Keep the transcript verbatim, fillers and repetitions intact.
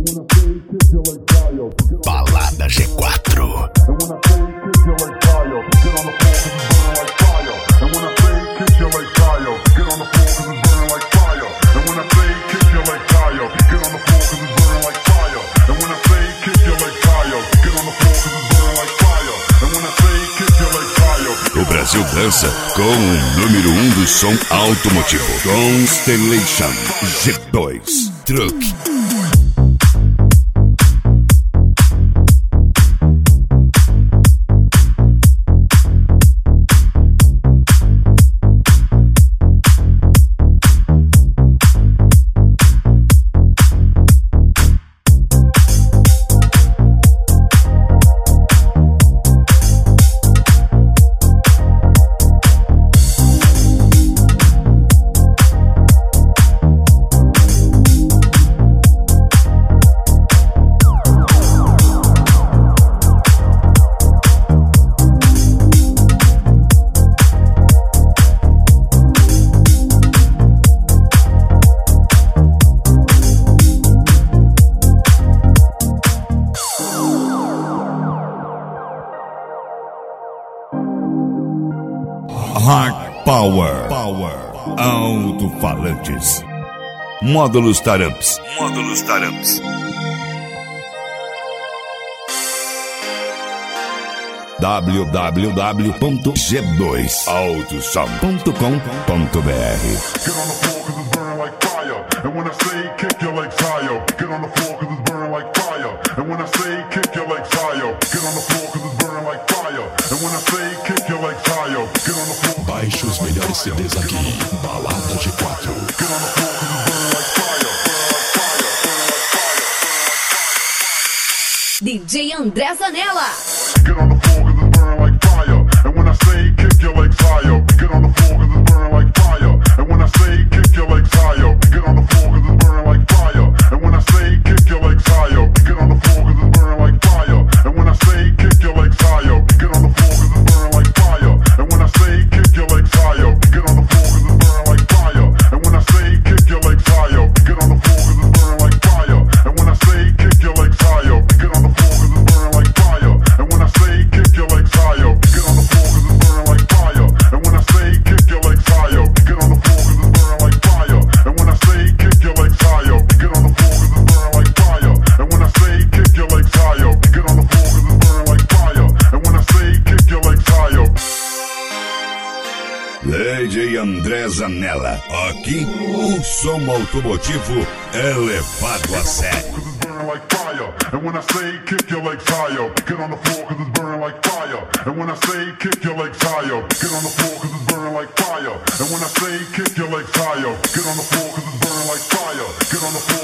Balada G quatro. O Brasil dança com o número um do som automotivo. Constellation G dois Truck. Hard Power, Power, alto-falantes, módulos Taramps, módulos Taramps. w w w ponto g dois autosom ponto com ponto b r. Baixe os melhores C Ds aqui, Balada G quatro. D J André Zanella. Get on the floor cause it's burning like fire. And when I say kick your legs higher, get on the floor cause it's burning like fire. And when I say kick your legs higher, get on the floor cause it's burning like fire. And when I say kick your legs higher, get on the floor cause it's burning like fire. And when I say kick your legs higher, get on the floor cause it's burning like fire. And when I say kick your legs higher, get on the floor cause it's burning like fire. And when I say kick your legs higher, get on the floor cause it's burning like fire. And when I say kick your legs higher, get on the floor cause it's burning like fire. And when I say kick your legs higher, get on the floor cause it's burning like fire. And when I say kick your legs higher, get on the floor cause it's burning like fire. And when I say kick your legs higher, get on the floor cause it's burning like fire. And when I say kick your legs higher, get on the floor cause it's burning like fire. And when I say kick your legs higher. D J André Zanella. Aqui o som automotivo é levado a sério. Like fire. And when I say kick your legs higher, get on the floor cause it's burning like fire. And when I say kick your legs higher, get on the floor cause it's burning like fire. And when I say kick your legs higher, get on the floor cause it's burning like fire. Get on the floor